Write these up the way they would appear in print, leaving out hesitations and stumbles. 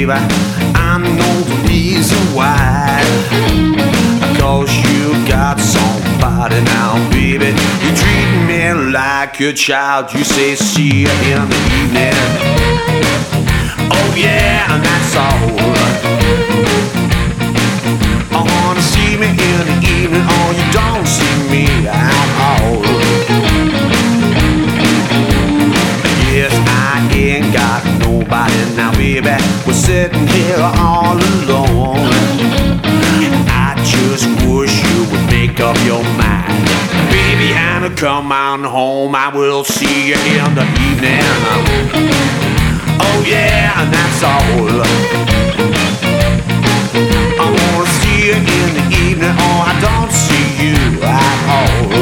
baby, I know the reason why. Cause you got somebody now, baby. You treat me like a child. You say see you in the evening. Oh yeah, and that's all. I wanna see me in the evening, or you don't see me at all. Yes, I ain't got nobody now, baby. We're sitting here all alone. I just wish you would make up your mind, baby, and come on home. I will see you in the evening. Oh yeah, and that's all. I wanna see you in the evening, or I don't see you at all.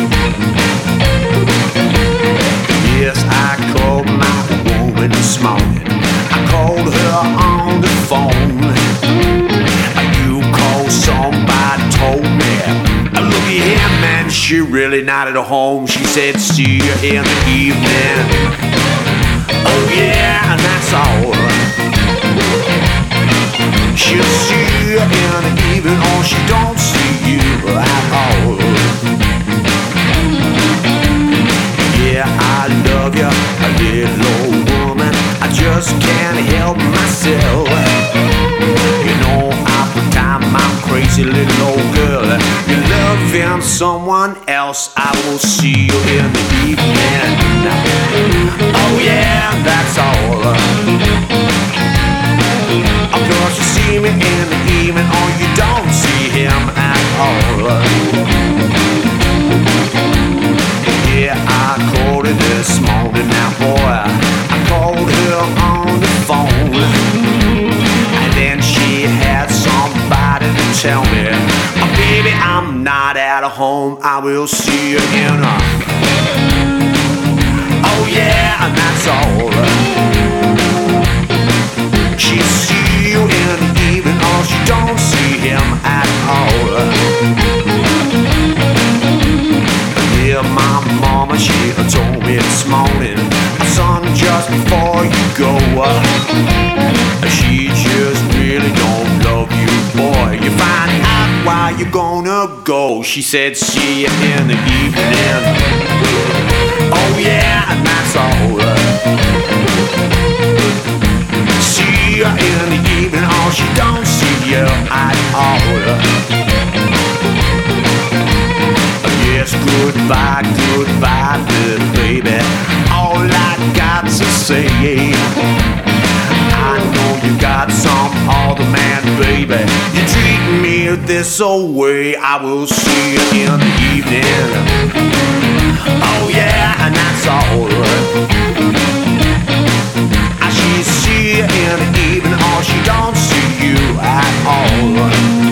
Yes, I called my woman this morning. I called her on the phone. You called, somebody told me, look at here, man, she really not at home. She said, see you in the evening. Oh yeah, and that's all. She'll see you in the evening, or she don't see you at all. Yeah, I love you, a little old woman. I just can't help myself. You know, half the time I'm crazy little old girl. You loving someone else, I will see you in the evening. Oh yeah, that's all. Of course you see me in the evening, or you don't see him at all. Yeah, I called her this morning now, boy. I called her on the phone, and then she had somebody to tell me, oh, baby, I'm not at home. I will see you in a. Oh yeah, and that's all. She see you in the evening, or she don't see him at all. Yeah, my mama, she told me this morning, son, just before you go, she just really don't love you, boy. You find out why you're gonna go. She said, see you in the evening. Oh yeah, and that's all. See you in the evening, or she don't see you at all. Yes, goodbye, goodbye, little baby. All I got to say, I know you got some other man, baby. You treat me this way, I will see you in the evening. Oh yeah, and that's all. She see you in the evening, or she don't see you at all.